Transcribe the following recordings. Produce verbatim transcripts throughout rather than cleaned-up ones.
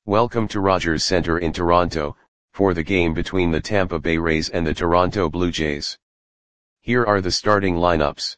Welcome to Rogers Centre in Toronto, for the game between the Tampa Bay Rays and the Toronto Blue Jays. Here are the starting lineups.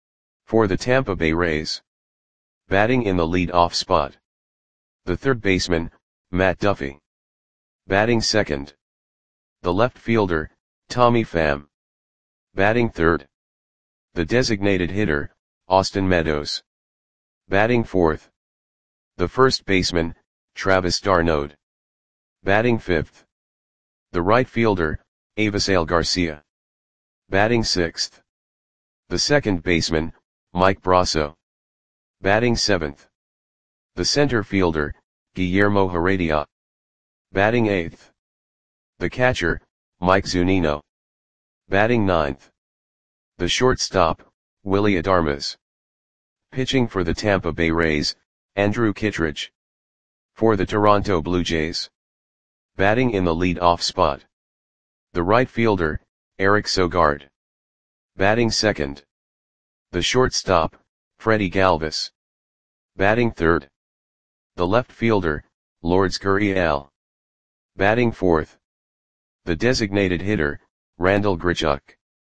For the Tampa Bay Rays. Batting in the lead-off spot. The third baseman, Matt Duffy. Batting second. The left fielder, Tommy Pham. Batting third. The designated hitter, Austin Meadows. Batting fourth. The first baseman, Travis d'Arnaud. Batting fifth. The right fielder, Avisail Garcia. Batting sixth. The second baseman, Mike Brosseau. Batting seventh. The center fielder, Guillermo Heredia. Batting eighth. The catcher, Mike Zunino. Batting ninth. The shortstop, Willy Adames. Pitching for the Tampa Bay Rays, Andrew Kittredge. For the Toronto Blue Jays. Batting in the lead-off spot. The right fielder, Eric Sogard. Batting second. The shortstop, Freddie Galvis. Batting third. The left fielder, Lourdes Gurriel. Batting fourth. The designated hitter, Randal Grichuk.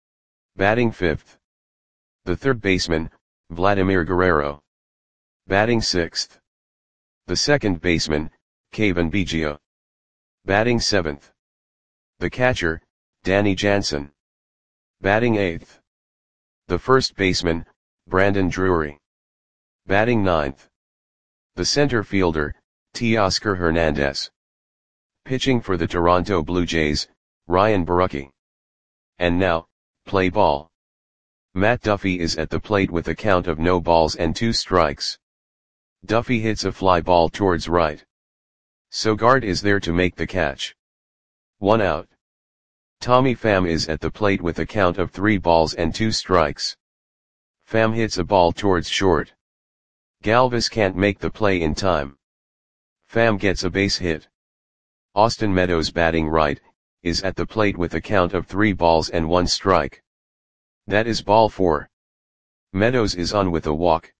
Batting fifth. The third baseman, Vladimir Guerrero. Batting sixth. The second baseman, Cavan Biggio. Batting seventh. The catcher, Danny Jansen. Batting eighth. The first baseman, Brandon Drury. Batting ninth. The center fielder, Teoscar Hernandez. Pitching for the Toronto Blue Jays, Ryan Borucki. And now, play ball. Matt Duffy is at the plate with a count of no balls and two strikes. Duffy hits a fly ball towards right. Sogard is there to make the catch. One out. Tommy Pham is at the plate with a count of three balls and two strikes. Pham hits a ball towards short. Galvis can't make the play in time. Pham gets a base hit. Austin Meadows, batting right, is at the plate with a count of three balls and one strike. That is ball four. Meadows is on with a walk.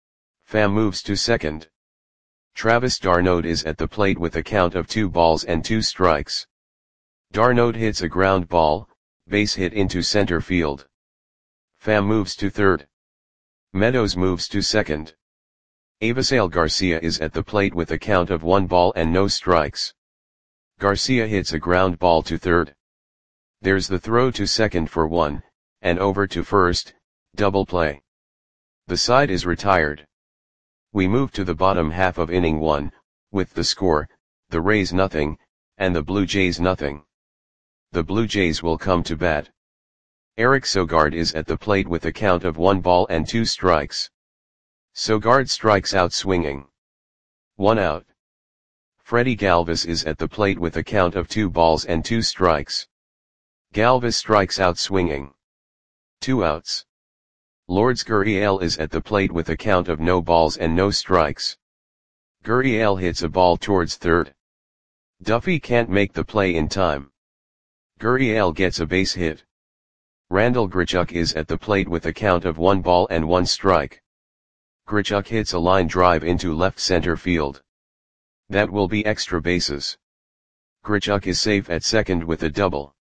Pham moves to second. Travis d'Arnaud is at the plate with a count of two balls and two strikes. d'Arnaud hits a ground ball, base hit into center field. Pham moves to third. Meadows moves to second. Avisail Garcia is at the plate with a count of one ball and no strikes. Garcia hits a ground ball to third. There's the throw to second for one, and over to first, double play. The side is retired. We move to the bottom half of inning one, with the score, the Rays nothing, and the Blue Jays nothing. The Blue Jays will come to bat. Eric Sogard is at the plate with a count of one ball and two strikes. Sogard strikes out swinging. One out. Freddie Galvis is at the plate with a count of two balls and two strikes. Galvis strikes out swinging. Two outs. Lourdes Gurriel is at the plate with a count of no balls and no strikes. Gurriel hits a ball towards third. Duffy can't make the play in time. Gurriel gets a base hit. Randal Grichuk is at the plate with a count of one ball and one strike. Grichuk hits a line drive into left center field. That will be extra bases. Grichuk is safe at second with a double.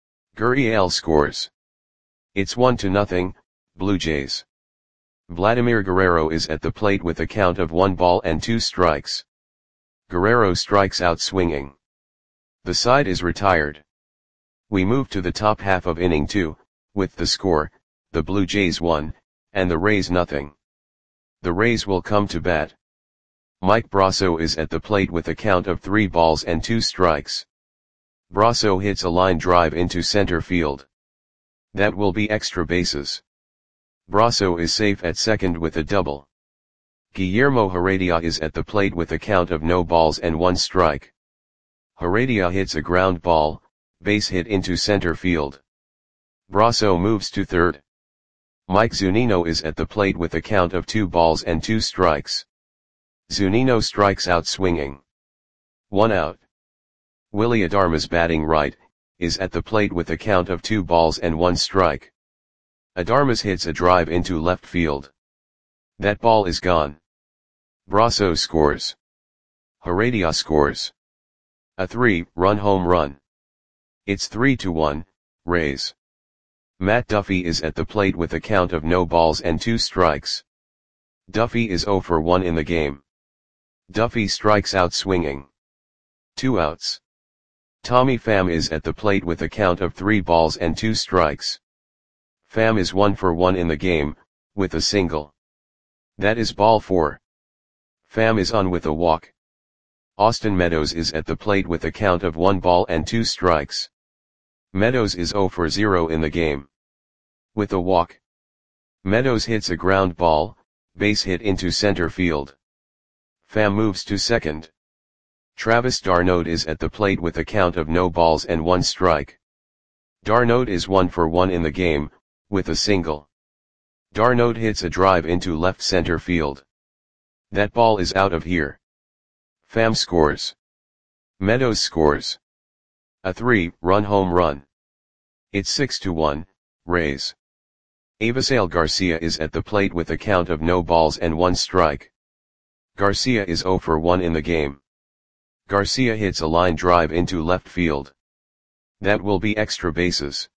Gurriel scores. It's one to nothing, Blue Jays. Vladimir Guerrero is at the plate with a count of one ball and two strikes. Guerrero strikes out swinging. The side is retired. We move to the top half of inning two, with the score, the Blue Jays one, and the Rays nothing. The Rays will come to bat. Mike Brosseau is at the plate with a count of three balls and two strikes. Brosseau hits a line drive into center field. That will be extra bases. Brosseau is safe at second with a double. Guillermo Heredia is at the plate with a count of no balls and one strike. Heredia hits a ground ball, base hit into center field. Brosseau moves to third. Mike Zunino is at the plate with a count of two balls and two strikes. Zunino strikes out swinging. One out. Willy Adames, batting right, is at the plate with a count of two balls and one strike. Adames hits a drive into left field. That ball is gone. Brosseau scores. Heredia scores a three-run home run. It's three to one, Rays. Matt Duffy is at the plate with a count of no balls and two strikes. Duffy is zero for one in the game. Duffy strikes out swinging. Two outs. Tommy Pham is at the plate with a count of three balls and two strikes. Pham is one for one in the game, with a single. That is ball four. Pham is on with a walk. Austin Meadows is at the plate with a count of one ball and two strikes. Meadows is zero for zero in the game. With a walk. Meadows hits a ground ball, base hit into center field. Pham moves to second. Travis d'Arnaud is at the plate with a count of no balls and one strike. d'Arnaud is one for one in the game, with a single. d'Arnaud hits a drive into left center field. That ball is out of here. Pham scores. Meadows scores a three-run home run. It's six to one, Rays. Avisail Garcia is at the plate with a count of no balls and one strike. Garcia is zero for one in the game. Garcia hits a line drive into left field. That will be extra bases.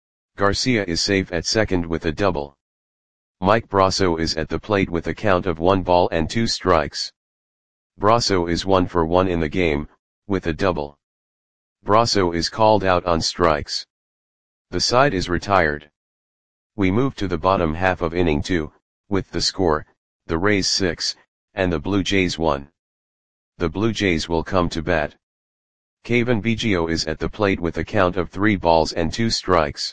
Garcia is safe at second with a double. Mike Brosseau is at the plate with a count of one ball and two strikes. Brosseau is one for one in the game, with a double. Brosseau is called out on strikes. The side is retired. We move to the bottom half of inning two, with the score, the Rays six, and the Blue Jays one. The Blue Jays will come to bat. Cavan Biggio is at the plate with a count of three balls and two strikes.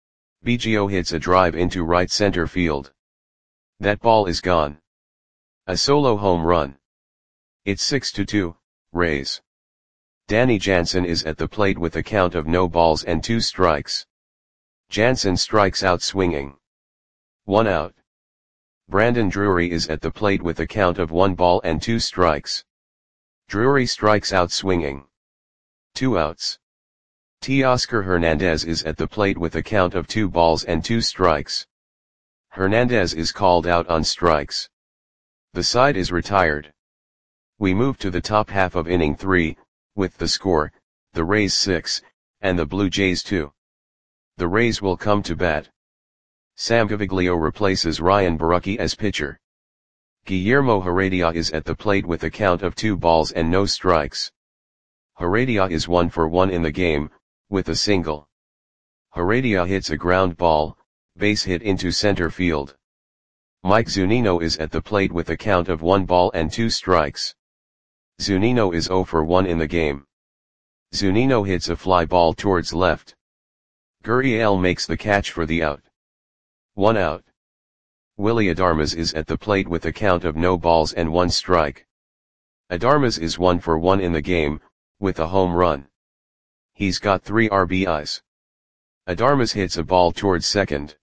Biggio hits a drive into right center field. That ball is gone. A solo home run. It's six to two, Rays. Danny Jansen is at the plate with a count of no balls and two strikes. Jansen strikes out swinging. One out. Brandon Drury is at the plate with a count of one ball and two strikes. Drury strikes out swinging. Two outs. Teoscar Hernandez is at the plate with a count of two balls and two strikes. Hernandez is called out on strikes. The side is retired. We move to the top half of inning three, with the score, the Rays six, and the Blue Jays two. The Rays will come to bat. Sam Gaviglio replaces Ryan Borucki as pitcher. Guillermo Heredia is at the plate with a count of two balls and no strikes. Heredia is one for one in the game, with a single. Heredia hits a ground ball, base hit into center field. Mike Zunino is at the plate with a count of one ball and two strikes. Zunino is zero for one in the game. Zunino hits a fly ball towards left. Gurriel makes the catch for the out. One out. Willy Adames is at the plate with a count of no balls and one strike. Adames is one for one in the game, with a home run. He's got three R B Is. Adames hits a ball towards second.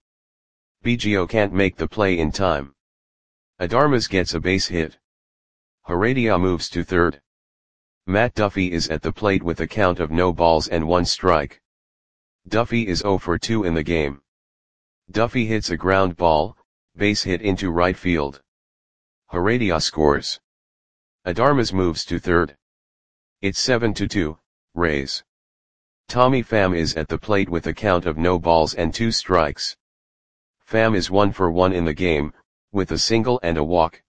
Biggio can't make the play in time. Adames gets a base hit. Heredia moves to third. Matt Duffy is at the plate with a count of no balls and one strike. Duffy is zero for two in the game. Duffy hits a ground ball, base hit into right field. Heredia scores. Adames moves to third. It's seven to two, Rays. Tommy Pham is at the plate with a count of no balls and two strikes. Pham is one for one in the game, with a single and a walk.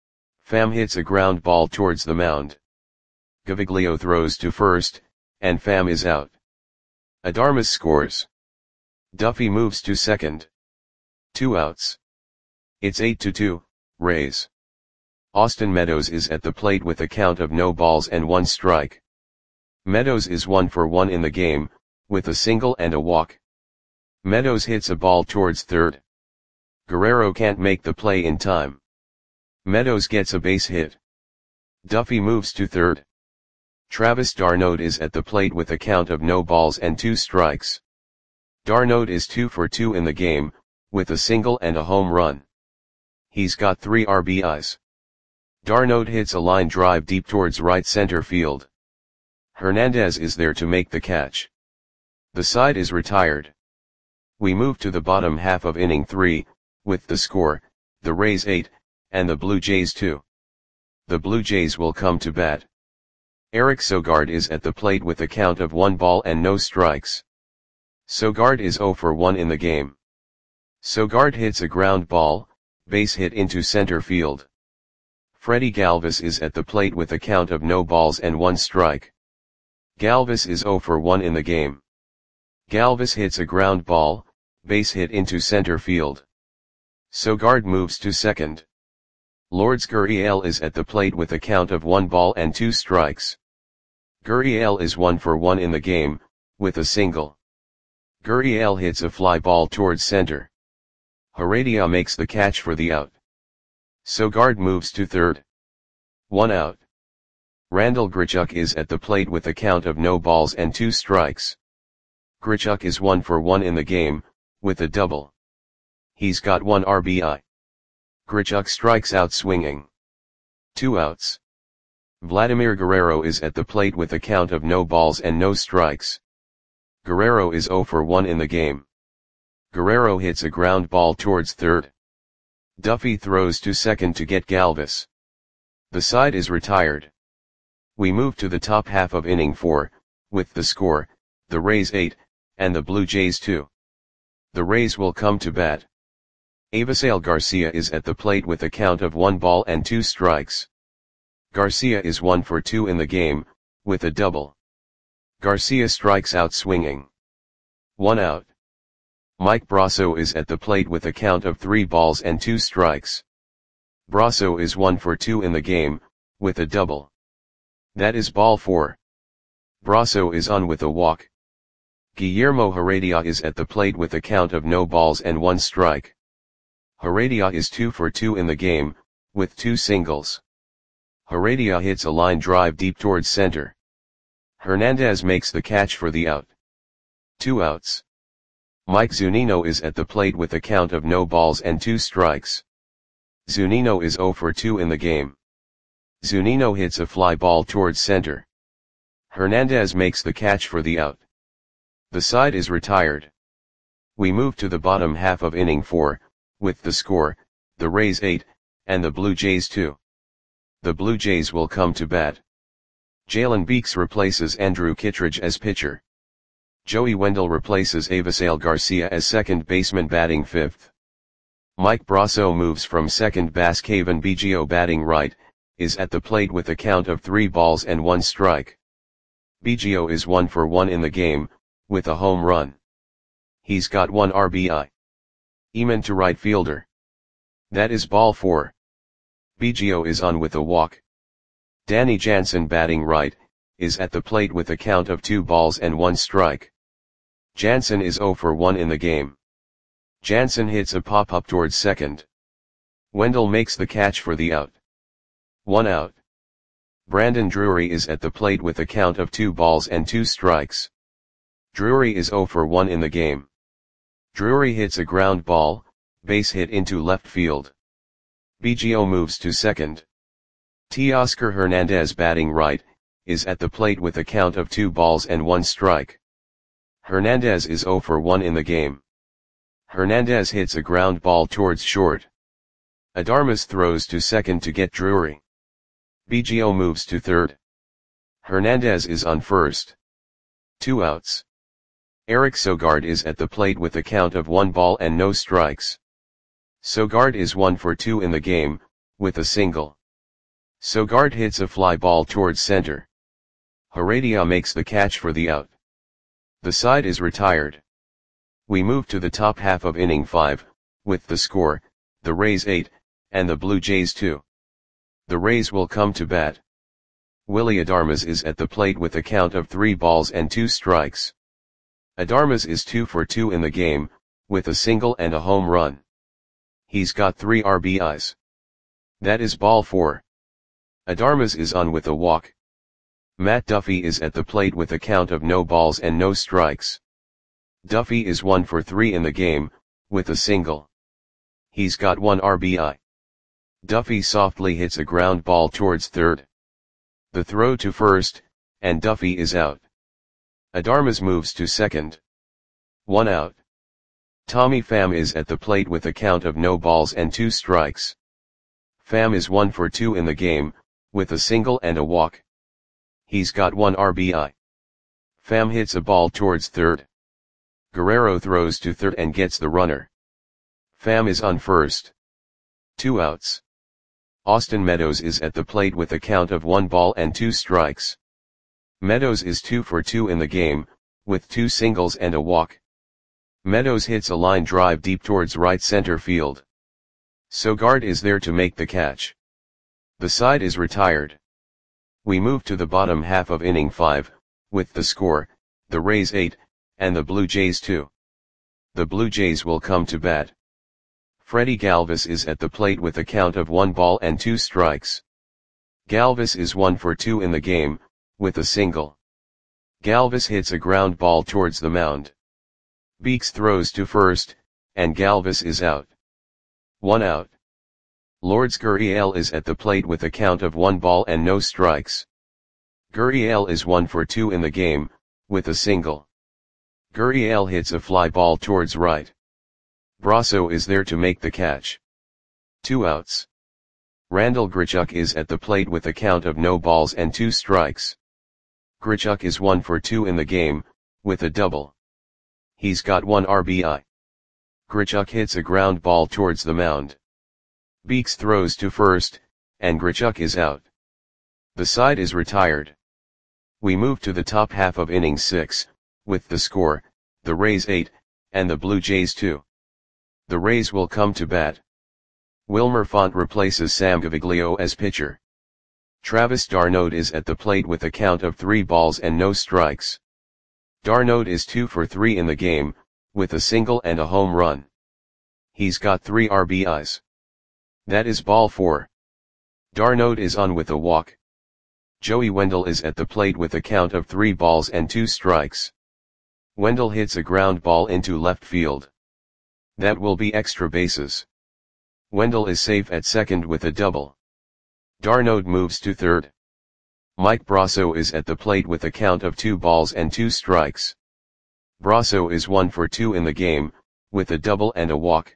Pham hits a ground ball towards the mound. Gaviglio throws to first, and Pham is out. Adames scores. Duffy moves to second. Two outs. It's eight to two, Rays. Austin Meadows is at the plate with a count of no balls and one strike. Meadows is one for one in the game, with a single and a walk. Meadows hits a ball towards third. Guerrero can't make the play in time. Meadows gets a base hit. Duffy moves to third. Travis d'Arnaud is at the plate with a count of no balls and two strikes. d'Arnaud is two for two in the game, with a single and a home run. He's got three R B Is. d'Arnaud hits a line drive deep towards right center field. Hernandez is there to make the catch. The side is retired. We move to the bottom half of inning three, with the score, the Rays eight, and the Blue Jays two. The Blue Jays will come to bat. Eric Sogard is at the plate with a count of one ball and no strikes. Sogard is zero for one in the game. Sogard hits a ground ball, base hit into center field. Freddie Galvis is at the plate with a count of no balls and one strike. Galvis is zero for one in the game. Galvis hits a ground ball, base hit into center field. Sogard moves to second. Lourdes Gurriel is at the plate with a count of one ball and two strikes. Gurriel is one for one in the game, with a single. Gurriel hits a fly ball towards center. Heredia makes the catch for the out. Sogard moves to third. One out. Randall Grichuk is at the plate with a count of no balls and two strikes. Grichuk is one for one in the game, with a double. He's got one R B I. Grichuk strikes out swinging. Two outs. Vladimir Guerrero is at the plate with a count of no balls and no strikes. Guerrero is zero for one in the game. Guerrero hits a ground ball towards third. Duffy throws to second to get Galvis. The side is retired. We move to the top half of inning four, with the score, the Rays eight, and the Blue Jays two. The Rays will come to bat. Avisail Garcia is at the plate with a count of one ball and two strikes. Garcia is one for two in the game, with a double. Garcia strikes out swinging. One out. Mike Brasso is at the plate with a count of three balls and two strikes. Brasso is one for two in the game, with a double. That is ball four. Brasso is on with a walk. Guillermo Heredia is at the plate with a count of no balls and one strike. Heredia is two for two in the game, with two singles. Heredia hits a line drive deep towards center. Hernandez makes the catch for the out. Two outs. Mike Zunino is at the plate with a count of no balls and two strikes. Zunino is zero for two in the game. Zunino hits a fly ball towards center. Hernandez makes the catch for the out. The side is retired. We move to the bottom half of inning four, with the score, the Rays eight, and the Blue Jays two. The Blue Jays will come to bat. Jalen Beeks replaces Andrew Kittredge as pitcher. Joey Wendell replaces Avisail Garcia as second baseman batting fifth. Mike Brasso moves from second base. Kevin Biggio batting right, is at the plate with a count of three balls and one strike. Biggio is one for one in the game, with a home run. He's got one R B I. Eman to right fielder. That is ball four. Biggio is on with a walk. Danny Jansen batting right, is at the plate with a count of two balls and one strike. Jansen is zero for one in the game. Jansen hits a pop-up towards second. Wendell makes the catch for the out. One out. Brandon Drury is at the plate with a count of two balls and two strikes. Drury is zero for one in the game. Drury hits a ground ball, base hit into left field. Biggio moves to second. Teoscar Hernandez batting right, is at the plate with a count of two balls and one strike. Hernandez is zero for one in the game. Hernandez hits a ground ball towards short. Adarmas throws to second to get Drury. Biggio moves to third. Hernandez is on first. Two outs. Eric Sogard is at the plate with a count of one ball and no strikes. Sogard is one for two in the game, with a single. Sogard hits a fly ball towards center. Heredia makes the catch for the out. The side is retired. We move to the top half of inning five, with the score, the Rays eight, and the Blue Jays two. The Rays will come to bat. Willy Adarmas is at the plate with a count of three balls and two strikes. Adarmas is two for two in the game, with a single and a home run. He's got three R B Is. That is ball four. Adarmas is on with a walk. Matt Duffy is at the plate with a count of no balls and no strikes. Duffy is one for three in the game, with a single. He's got one R B I. Duffy softly hits a ground ball towards third. The throw to first, and Duffy is out. Adarmas moves to second. One out. Tommy Pham is at the plate with a count of no balls and two strikes. Pham is one for two in the game, with a single and a walk. He's got one R B I. Pham hits a ball towards third. Guerrero throws to third and gets the runner. Pham is on first. Two outs. Austin Meadows is at the plate with a count of one ball and two strikes. Meadows is two for two in the game, with two singles and a walk. Meadows hits a line drive deep towards right center field. Sogard is there to make the catch. The side is retired. We move to the bottom half of inning five, with the score, the Rays eight, and the Blue Jays two. The Blue Jays will come to bat. Freddie Galvis is at the plate with a count of one ball and two strikes. Galvis is one for two in the game, with a single. Galvis hits a ground ball towards the mound. Beeks throws to first, and Galvis is out. One out. Lourdes Gurriel is at the plate with a count of one ball and no strikes. Gurriel is one for two in the game, with a single. Gurriel hits a fly ball towards right. Brasso is there to make the catch. Two outs. Randal Grichuk is at the plate with a count of no balls and two strikes. Grichuk is one for two in the game, with a double. He's got one R B I. Grichuk hits a ground ball towards the mound. Beeks throws to first, and Grichuk is out. The side is retired. We move to the top half of inning six, with the score, the Rays eight, and the Blue Jays two. The Rays will come to bat. Wilmer Font replaces Sam Gaviglio as pitcher. Travis d'Arnaud is at the plate with a count of three balls and no strikes. d'Arnaud is two for three in the game, with a single and a home run. He's got three R B Is. That is ball four. d'Arnaud is on with a walk. Joey Wendle is at the plate with a count of three balls and two strikes. Wendle hits a ground ball into left field. That will be extra bases. Wendle is safe at second with a double. d'Arnaud moves to third. Mike Brasso is at the plate with a count of two balls and two strikes. Brasso is one for two in the game, with a double and a walk.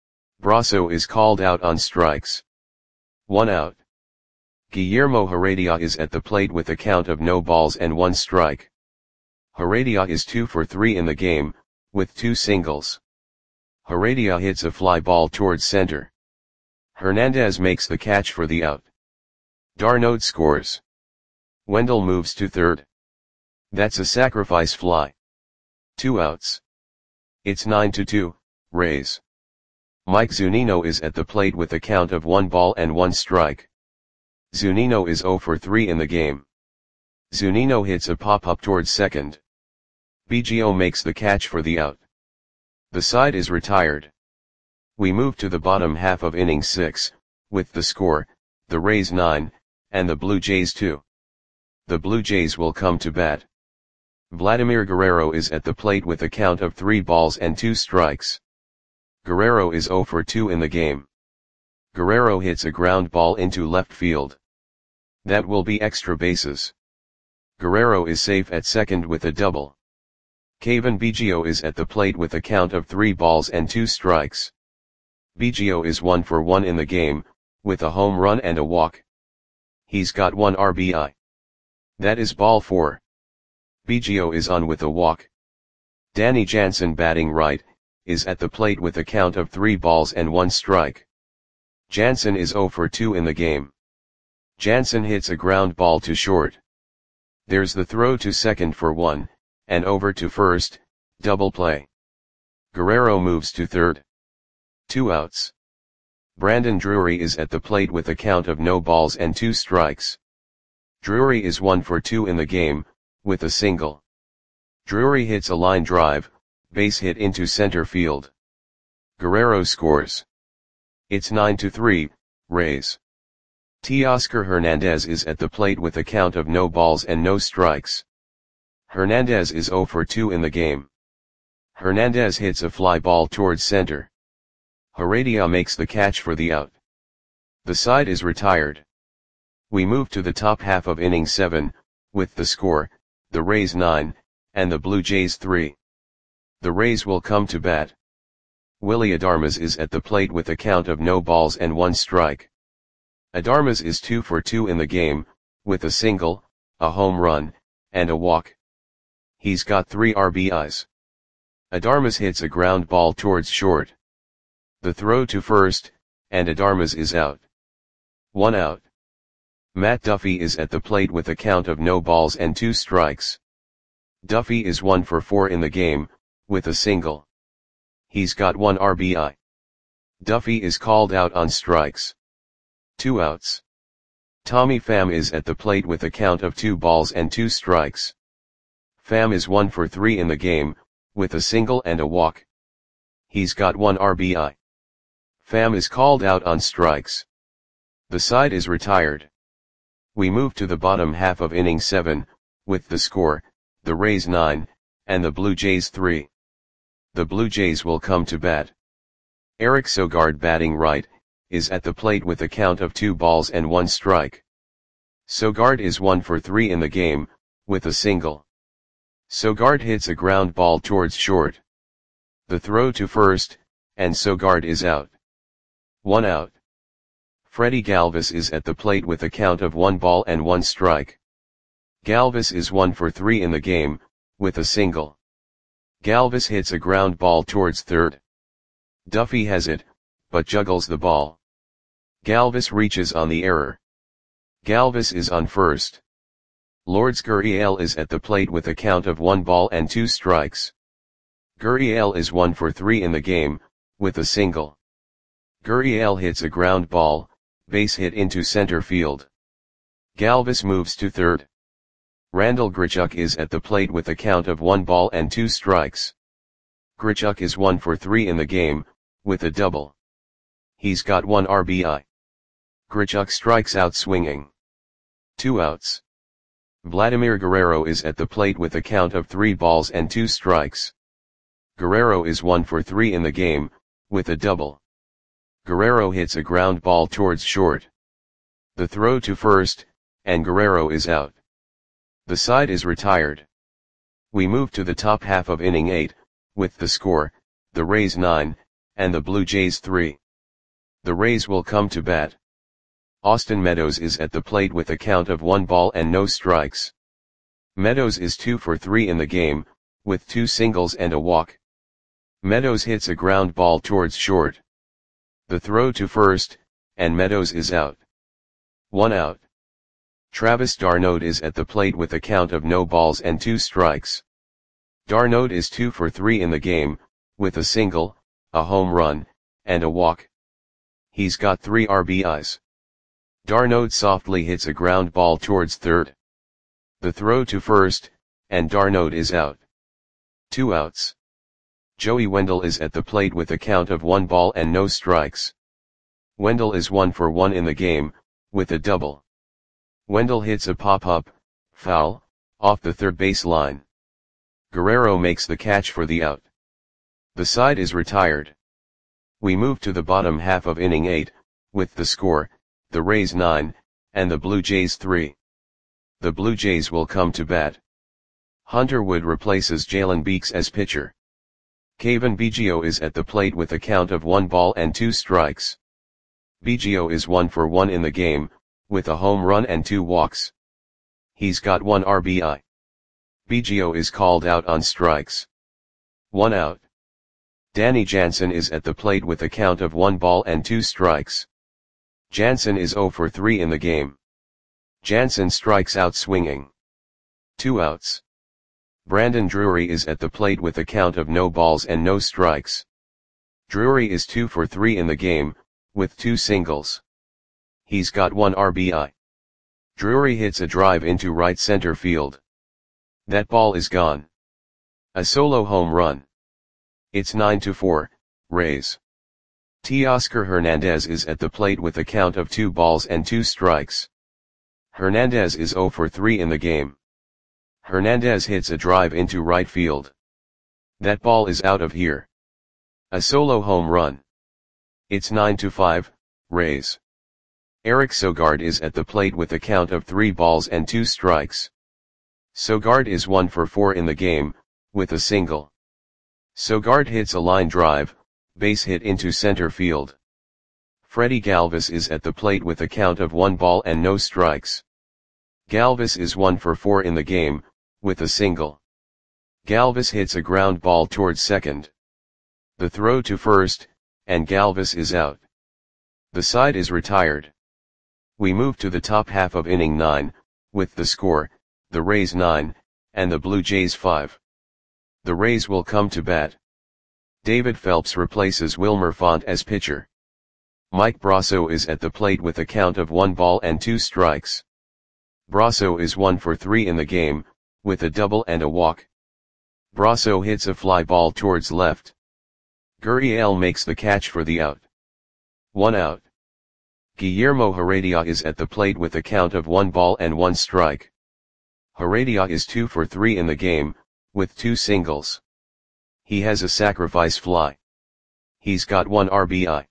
Brasso is called out on strikes. One out. Guillermo Heredia is at the plate with a count of no balls and one strike. Heredia is two for three in the game, with two singles. Heredia hits a fly ball towards center. Hernandez makes the catch for the out. d'Arnaud scores. Wendle moves to third. That's a sacrifice fly. Two outs. It's nine to two, Rays. Mike Zunino is at the plate with a count of one ball and one strike. Zunino is zero for three in the game. Zunino hits a pop-up towards second. Biggio makes the catch for the out. The side is retired. We move to the bottom half of inning six, with the score, the Rays nine, and the Blue Jays two. The Blue Jays will come to bat. Vladimir Guerrero is at the plate with a count of three balls and two strikes. Guerrero is zero for two in the game. Guerrero hits a ground ball into left field. That will be extra bases. Guerrero is safe at second with a double. Cavan Biggio is at the plate with a count of three balls and two strikes. Biggio is one for one in the game, with a home run and a walk. He's got one R B I. That is ball four. Biggio is on with a walk. Danny Jansen, batting right, is at the plate with a count of three balls and one strike. Jansen is zero for two in the game. Jansen hits a ground ball to short. There's the throw to second for one, and over to first, double play. Guerrero moves to third. Two outs. Brandon Drury is at the plate with a count of no balls and two strikes. Drury is one for two in the game, with a single. Drury hits a line drive, base hit into center field. Guerrero scores. It's nine to three, Rays. Teoscar Hernandez is at the plate with a count of no balls and no strikes. Hernandez is zero for two in the game. Hernandez hits a fly ball towards center. Heredia makes the catch for the out. The side is retired. We move to the top half of inning seven, with the score, the Rays nine, and the Blue Jays three. The Rays will come to bat. Willy Adames is at the plate with a count of no balls and one strike. Adames is two for two in the game, with a single, a home run, and a walk. He's got three R B Is. Adarmas hits a ground ball towards short. The throw to first, and Adarmas is out. One out. Matt Duffy is at the plate with a count of no balls and two strikes. Duffy is one for four in the game, with a single. He's got one R B I. Duffy is called out on strikes. Two outs. Tommy Pham is at the plate with a count of two balls and two strikes. Pham is one for three in the game, with a single and a walk. He's got one R B I. Pham is called out on strikes. The side is retired. We move to the bottom half of inning seven, with the score, the Rays nine, and the Blue Jays three. The Blue Jays will come to bat. Eric Sogard, batting right, is at the plate with a count of two balls and one strike. Sogard is one for three in the game, with a single. Sogard hits a ground ball towards short. The throw to first, and Sogard is out. One out. Freddie Galvis is at the plate with a count of one ball and one strike. Galvis is one for three in the game, with a single. Galvis hits a ground ball towards third. Duffy has it, but juggles the ball. Galvis reaches on the error. Galvis is on first. Lourdes Gurriel is at the plate with a count of one ball and two strikes. Gurriel is one for three in the game, with a single. Gurriel hits a ground ball, base hit into center field. Galvis moves to third. Randal Grichuk is at the plate with a count of one ball and two strikes. Grichuk is one for three in the game, with a double. He's got one R B I. Grichuk strikes out swinging. Two outs. Vladimir Guerrero is at the plate with a count of three balls and two strikes. Guerrero is one for three in the game, with a double. Guerrero hits a ground ball towards short. The throw to first, and Guerrero is out. The side is retired. We move to the top half of inning eight, with the score, the Rays nine, and the Blue Jays three. The Rays will come to bat. Austin Meadows is at the plate with a count of one ball and no strikes. Meadows is two for three in the game, with two singles and a walk. Meadows hits a ground ball towards short. The throw to first, and Meadows is out. One out. Travis d'Arnaud is at the plate with a count of no balls and two strikes. d'Arnaud is two for three in the game, with a single, a home run, and a walk. He's got three R B Is. d'Arnaud softly hits a ground ball towards third. The throw to first, and d'Arnaud is out. Two outs. Joey Wendle is at the plate with a count of one ball and no strikes. Wendle is one for one in the game, with a double. Wendle hits a pop-up, foul, off the third base line. Guerrero makes the catch for the out. The side is retired. We move to the bottom half of inning eight, with the score, the Rays nine, and the Blue Jays three. The Blue Jays will come to bat. Hunter Wood replaces Jalen Beeks as pitcher. Cavan Biggio is at the plate with a count of one ball and two strikes. Biggio is one for one in the game, with a home run and two walks. He's got one R B I. Biggio is called out on strikes. One out. Danny Jansen is at the plate with a count of one ball and two strikes. Jansen is zero for three in the game. Jansen strikes out swinging. Two outs. Brandon Drury is at the plate with a count of no balls and no strikes. Drury is two for three in the game, with two singles. He's got one R B I. Drury hits a drive into right center field. That ball is gone. A solo home run. It's nine to four, Rays. Teoscar Hernandez is at the plate with a count of two balls and two strikes. Hernandez is zero for three in the game. Hernandez hits a drive into right field. That ball is out of here. A solo home run. It's nine to five, Rays. Eric Sogard is at the plate with a count of three balls and two strikes. Sogard is one for four in the game, with a single. Sogard hits a line drive, base hit into center field. Freddie Galvis is at the plate with a count of one ball and no strikes. Galvis is one for four in the game, with a single. Galvis hits a ground ball towards second. The throw to first, and Galvis is out. The side is retired. We move to the top half of inning nine, with the score, the Rays nine, and the Blue Jays five. The Rays will come to bat. David Phelps replaces Wilmer Font as pitcher. Mike Brasso is at the plate with a count of one ball and two strikes. Brasso is one for three in the game, with a double and a walk. Brasso hits a fly ball towards left. Gurriel makes the catch for the out. One out. Guillermo Heredia is at the plate with a count of one ball and one strike. Heredia is two for three in the game, with two singles. He has a sacrifice fly. He's got one R B I.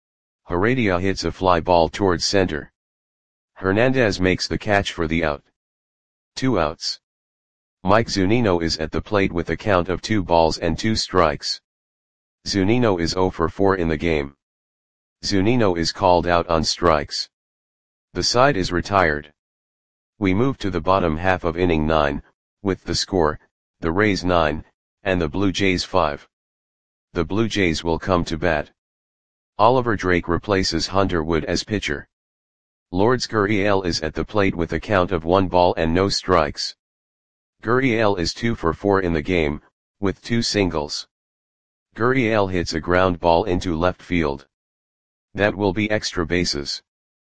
Heredia hits a fly ball towards center. Hernandez makes the catch for the out. Two outs. Mike Zunino is at the plate with a count of two balls and two strikes. Zunino is zero for four in the game. Zunino is called out on strikes. The side is retired. We move to the bottom half of inning nine, with the score, the Rays nine, and the Blue Jays five. The Blue Jays will come to bat. Oliver Drake replaces Hunter Wood as pitcher. Lourdes Gurriel is at the plate with a count of one ball and no strikes. Gurriel is two for four in the game, with two singles. Gurriel hits a ground ball into left field. That will be extra bases.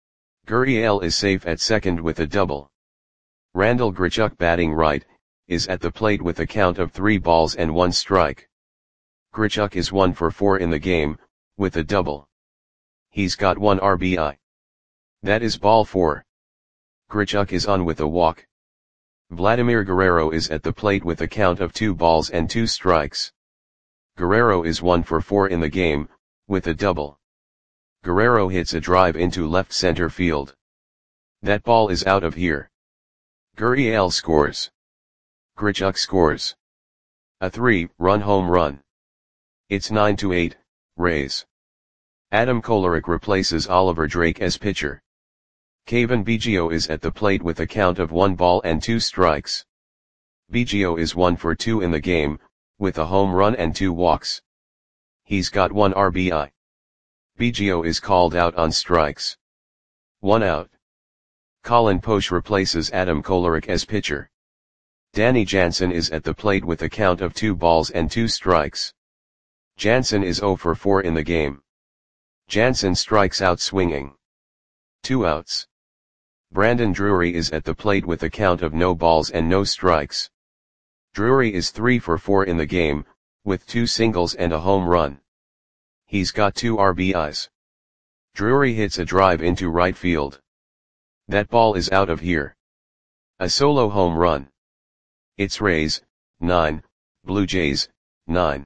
Gurriel is safe at second with a double. Randall Grichuk, batting right, is at the plate with a count of three balls and one strike. Grichuk is one for four in the game, with a double. He's got one R B I. That is ball four. Grichuk is on with a walk. Vladimir Guerrero is at the plate with a count of two balls and two strikes. Guerrero is one for four in the game, with a double. Guerrero hits a drive into left center field. That ball is out of here. Gurriel scores. Grichuk scores. A three-run home run. It's nine to eight, Rays. Adam Kolarek replaces Oliver Drake as pitcher. Cavan Biggio is at the plate with a count of one ball and two strikes. Biggio is one for two in the game, with a home run and two walks. He's got one R B I. Biggio is called out on strikes. One out. Colin Poche replaces Adam Kolarek as pitcher. Danny Jansen is at the plate with a count of two balls and two strikes. Jansen is zero for four in the game. Jansen strikes out swinging. Two outs. Brandon Drury is at the plate with a count of no balls and no strikes. Drury is three for four in the game, with two singles and a home run. He's got two R B Is. Drury hits a drive into right field. That ball is out of here. A solo home run. It's Rays, nine, Blue Jays, nine.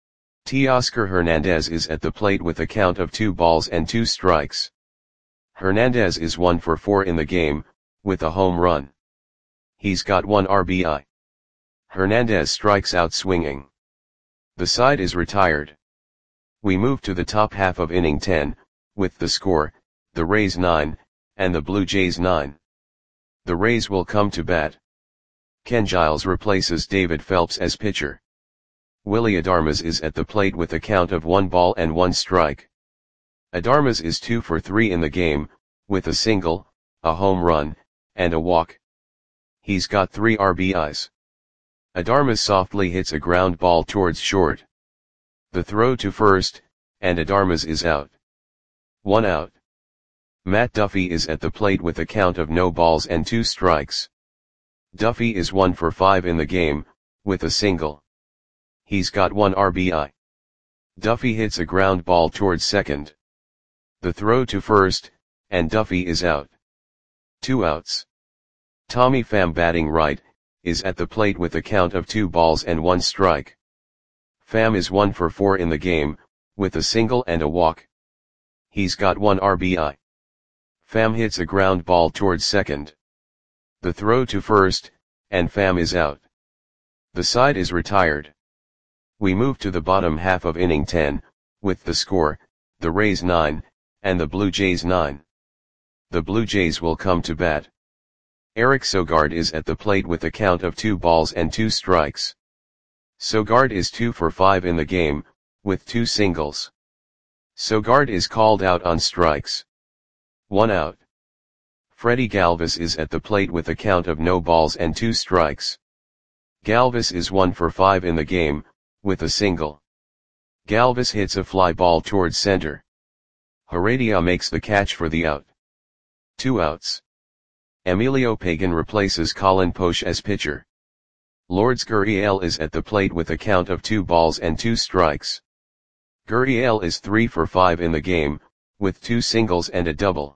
Teoscar Hernandez is at the plate with a count of two balls and two strikes. Hernandez is one for four in the game, with a home run. He's got one R B I. Hernandez strikes out swinging. The side is retired. We move to the top half of inning ten, with the score, the Rays nine, and the Blue Jays nine. The Rays will come to bat. Ken Giles replaces David Phelps as pitcher. Willy Adames is at the plate with a count of one ball and one strike. Adames is two for three in the game, with a single, a home run, and a walk. He's got three R B Is. Adames softly hits a ground ball towards short. The throw to first, and Adames is out. One out. Matt Duffy is at the plate with a count of no balls and two strikes. Duffy is one for five in the game, with a single. He's got one R B I. Duffy hits a ground ball towards second. The throw to first, and Duffy is out. Two outs. Tommy Pham, batting right, is at the plate with a count of two balls and one strike. Pham is one for four in the game, with a single and a walk. He's got one R B I. Pham hits a ground ball towards second. The throw to first, and Pham is out. The side is retired. We move to the bottom half of inning ten, with the score, the Rays nine, and the Blue Jays nine. The Blue Jays will come to bat. Eric Sogard is at the plate with a count of two balls and two strikes. Sogard is two for five in the game, with two singles. Sogard is called out on strikes. One out. Freddie Galvis is at the plate with a count of no balls and two strikes. Galvis is one for five in the game, with a single. Galvis hits a fly ball towards center. Heredia makes the catch for the out. Two outs. Emilio Pagan replaces Colin Poche as pitcher. Lourdes Gurriel is at the plate with a count of two balls and two strikes. Gurriel is three for five in the game, with two singles and a double.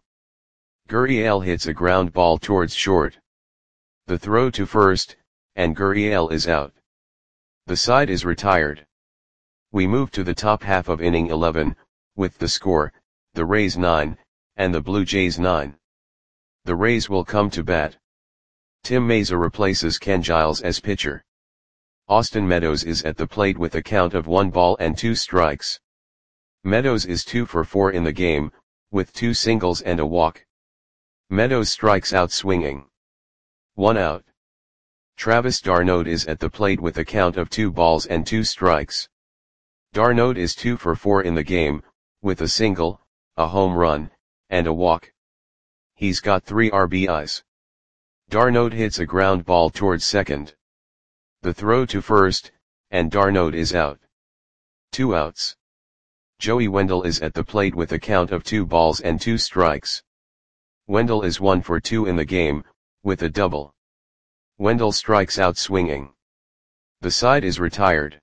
Gurriel hits a ground ball towards short. The throw to first, and Gurriel is out. The side is retired. We move to the top half of inning eleven, with the score, the Rays nine, and the Blue Jays nine. The Rays will come to bat. Tim Mayza replaces Ken Giles as pitcher. Austin Meadows is at the plate with a count of one ball and two strikes. Meadows is two for four in the game, with two singles and a walk. Meadows strikes out swinging. One out. Travis d'Arnaud is at the plate with a count of two balls and two strikes. d'Arnaud is two for four in the game, with a single, a home run, and a walk. He's got three R B Is. d'Arnaud hits a ground ball towards second. The throw to first, and d'Arnaud is out. Two outs. Joey Wendle is at the plate with a count of two balls and two strikes. Wendle is one for two in the game, with a double. Wendle strikes out swinging. The side is retired.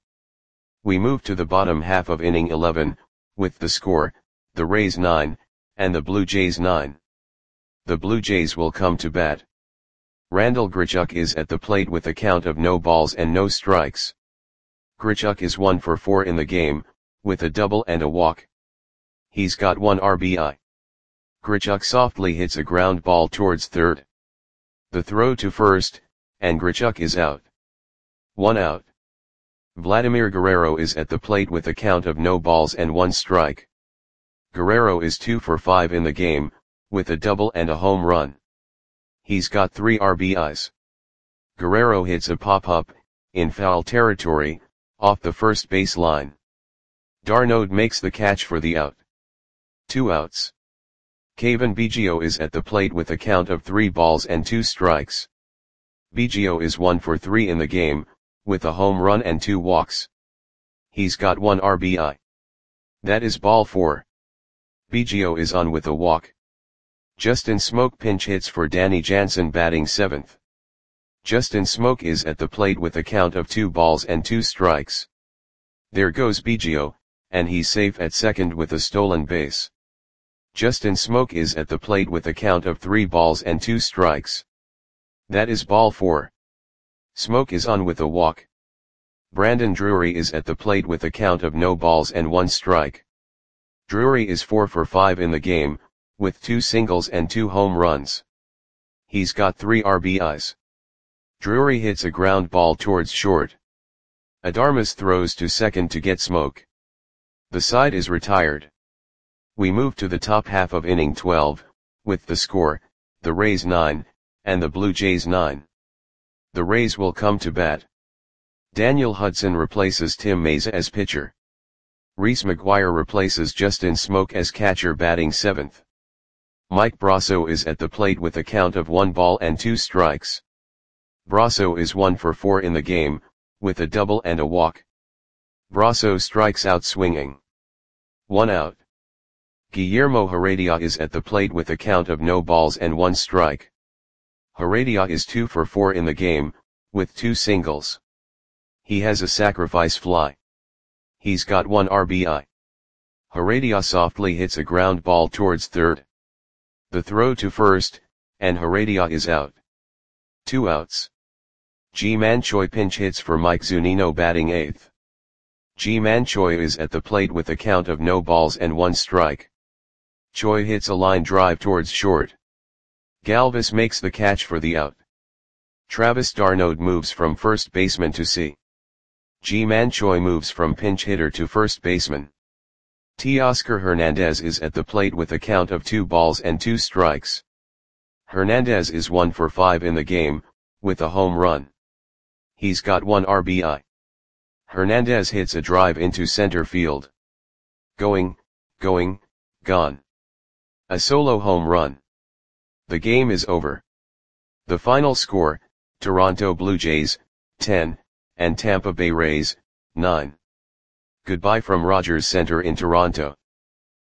We move to the bottom half of inning eleven, with the score, the Rays nine, and the Blue Jays nine. The Blue Jays will come to bat. Randal Grichuk is at the plate with a count of no balls and no strikes. Grichuk is one for four in the game, with a double and a walk. He's got one R B I. Grichuk softly hits a ground ball towards third. The throw to first, and Grichuk is out. One out. Vladimir Guerrero is at the plate with a count of no balls and one strike. Guerrero is two for five in the game, with a double and a home run. He's got three R B Is. Guerrero hits a pop-up, in foul territory, off the first base line. d'Arnaud makes the catch for the out. Two outs. Cavan Biggio is at the plate with a count of three balls and two strikes. Biggio is one for three in the game, with a home run and two walks. He's got one R B I. That is ball four. Biggio is on with a walk. Justin Smoke pinch hits for Danny Jansen batting seventh. Justin Smoke is at the plate with a count of two balls and two strikes. There goes Biggio, and he's safe at second with a stolen base. Justin Smoke is at the plate with a count of three balls and two strikes. That is ball four. Smoke is on with a walk. Brandon Drury is at the plate with a count of no balls and one strike. Drury is four for five in the game, with two singles and two home runs. He's got three R B Is. Drury hits a ground ball towards short. Adarmas throws to second to get Smoke. The side is retired. We move to the top half of inning twelve, with the score, the Rays nine, and the Blue Jays nine. The Rays will come to bat. Daniel Hudson replaces Tim Mayza as pitcher. Reese McGuire replaces Justin Smoke as catcher batting seventh. Mike Brasso is at the plate with a count of one ball and two strikes. Brasso is one for four in the game, with a double and a walk. Brasso strikes out swinging. One out. Guillermo Heredia is at the plate with a count of no balls and one strike. Heredia is two for four in the game, with two singles. He has a sacrifice fly. He's got one R B I. Heredia softly hits a ground ball towards third. The throw to first, and Heredia is out. Two outs. Ji-Man Choi pinch hits for Mike Zunino batting eighth. Ji-Man Choi is at the plate with a count of no balls and one strike. Choi hits a line drive towards short. Galvis makes the catch for the out. Travis d'Arnaud moves from first baseman to C. Ji-Man Choi moves from pinch hitter to first baseman. Teoscar Hernandez is at the plate with a count of two balls and two strikes. Hernandez is one for five in the game, with a home run. He's got one R B I. Hernandez hits a drive into center field. Going, going, gone. A solo home run. The game is over. The final score, Toronto Blue Jays, ten, and Tampa Bay Rays, nine. Goodbye from Rogers Center in Toronto.